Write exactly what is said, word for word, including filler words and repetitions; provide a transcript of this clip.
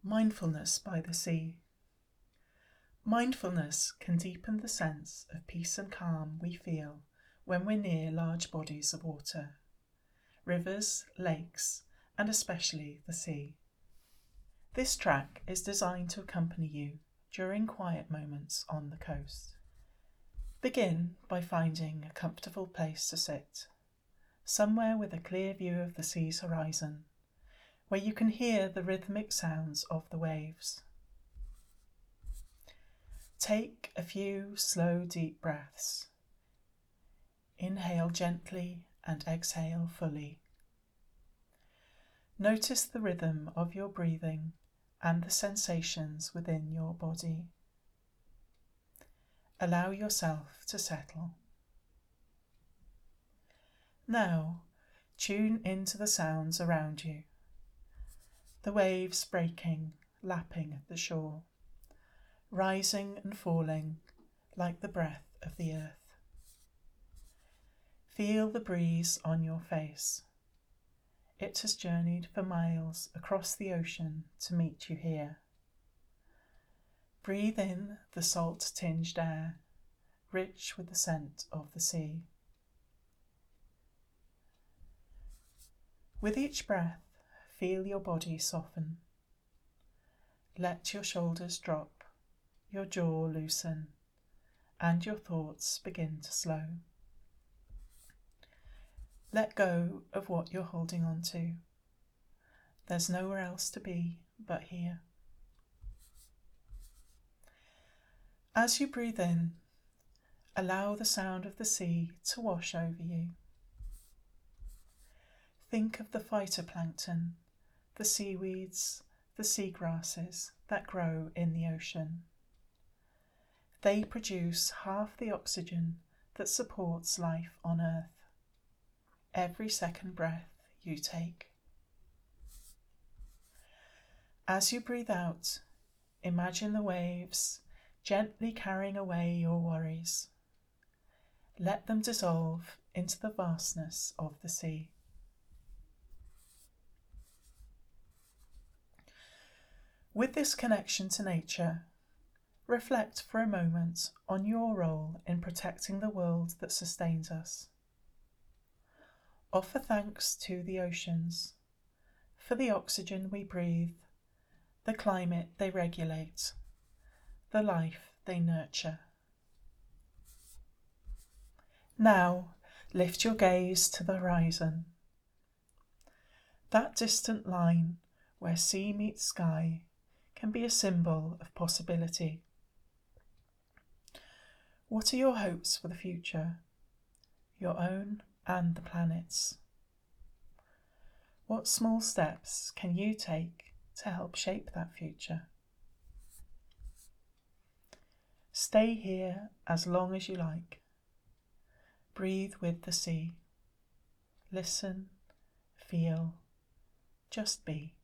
Mindfulness by the sea. Mindfulness can deepen the sense of peace and calm we feel when we're near large bodies of water, rivers, lakes, and especially the sea. This track is designed to accompany you during quiet moments on the coast. Begin by finding a comfortable place to sit, somewhere with a clear view of the sea's horizon, where you can hear the rhythmic sounds of the waves. Take a few slow, deep breaths. Inhale gently and exhale fully. Notice the rhythm of your breathing and the sensations within your body. Allow yourself to settle. Now, tune into the sounds around you. The waves breaking, lapping at the shore, rising and falling like the breath of the earth. Feel the breeze on your face. It has journeyed for miles across the ocean to meet you here. Breathe in the salt-tinged air, rich with the scent of the sea. With each breath, feel your body soften. Let your shoulders drop, your jaw loosen, and your thoughts begin to slow. Let go of what you're holding on to. There's nowhere else to be but here. As you breathe in, allow the sound of the sea to wash over you. Think of the phytoplankton, the seaweeds, the seagrasses that grow in the ocean. They produce half the oxygen that supports life on Earth. Every second breath you take. As you breathe out, imagine the waves gently carrying away your worries. Let them dissolve into the vastness of the sea. With this connection to nature, reflect for a moment on your role in protecting the world that sustains us. Offer thanks to the oceans for the oxygen we breathe, the climate they regulate, the life they nurture. Now, lift your gaze to the horizon. That distant line where sea meets sky can be a symbol of possibility. What are your hopes for the future, your own and the planet's? What small steps can you take to help shape that future? Stay here as long as you like. Breathe with the sea. Listen, feel, just be.